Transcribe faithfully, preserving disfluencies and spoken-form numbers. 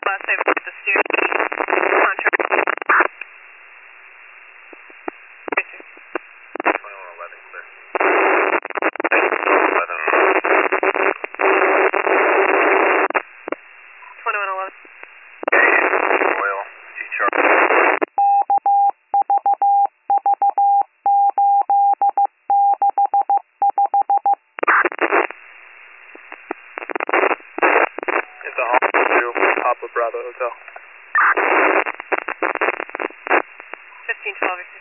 last I've looked at the student contract. twenty-one eleven, clear. eleven. twenty-one eleven. Royal, T Charlie. It's a Honolulu, Papa Bravo Hotel. fifteen twelve.